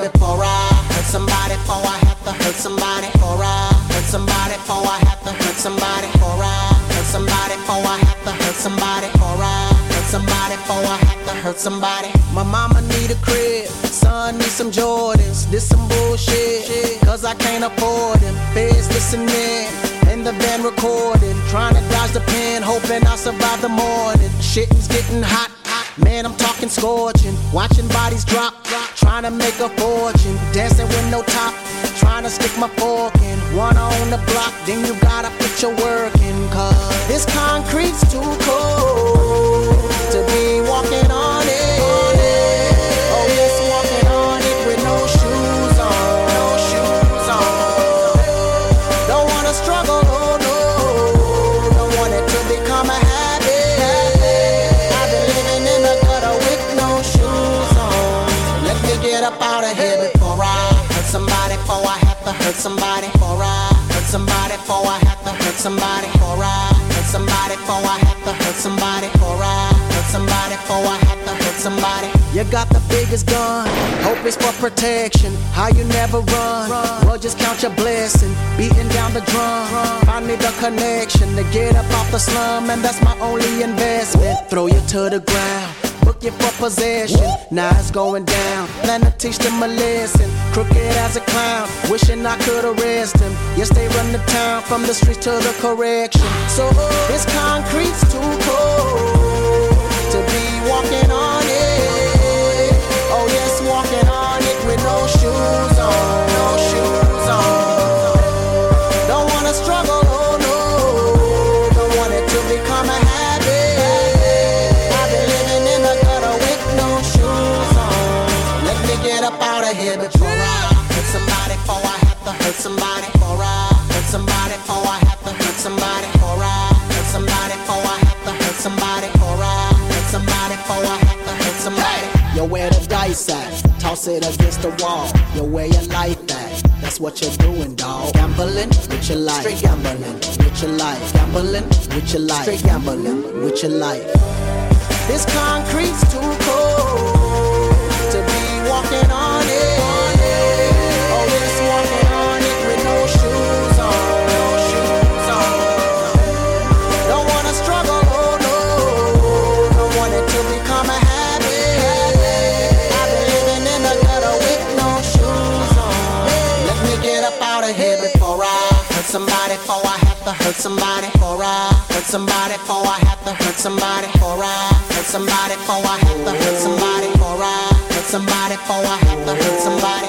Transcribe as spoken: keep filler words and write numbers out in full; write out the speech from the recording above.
before I hurt somebody, before I have to hurt somebody, before I hurt somebody, before I have to hurt somebody, before I hurt somebody, before I have to hurt somebody, before I hurt somebody, before I have to hurt somebody. My mama need a crib, son need some Jordans, this some bullshit, cause I can't afford them. Feds listening, in the van recording, trying to dodge the pen, hoping I'll survive the morning. Shit's getting hot, man, I'm talking scorching, watching bodies drop, trying to make a fortune, dancing with no top, trying to stick my fork in. One on the block, then you gotta put your work in, cause this concrete's too cold to be walking on it. Oh yes, walking on it with no shoes on, no shoes on. Don't wanna struggle, oh no, don't want it to become a habit. I've been living in the gutter with no shoes on. Let me get up out of here before I hurt somebody, before I have to hurt somebody, before I hurt somebody, before I have to hurt somebody, before I hurt somebody, before I have to hurt somebody, before I hurt somebody, before I have to hurt somebody. You got the biggest gun, hope it's for protection. How you never run, well just count your blessing. Beating down the drum, find me the connection to get up off the slum, and that's my only investment. Throw you to the ground, book you for possession. Now it's going down, plan to teach them a lesson. Crooked as a clown, wishing I could arrest him. Yes, they run the town from the streets to the correction. So this concrete's too cold to be walking on it. Oh yes, walking on it with no shoes on, no shoes on. Don't wanna struggle, oh no, don't want it to become a habit. I've been living in the gutter with no shoes on. Let me get up out of here before I hurt somebody, before I have to hurt somebody, before I hurt somebody, before I have to hurt somebody, before I hurt somebody, before I have to hurt somebody, before I hurt somebody, before I have to hurt somebody. Yo, where the dice at? Toss it against the wall. Yo, where your life at? That's what you're doing, dawg. Gambling with your life. Straight gambling with your life. Gambling with your life. Straight gambling with your life. This concrete's too cold to be walking on it. Oh, yes, walking on it with no shoes on, no shoes on. Don't wanna struggle, oh no, don't want it to become a habit. I've been living in the gutter with no shoes on. Let me get up out of here before I hurt somebody, before I have to hurt somebody, before I hurt somebody, before I have to hurt somebody, before I hurt somebody, before I have to hurt somebody, before I hurt somebody, before I have to hurt somebody.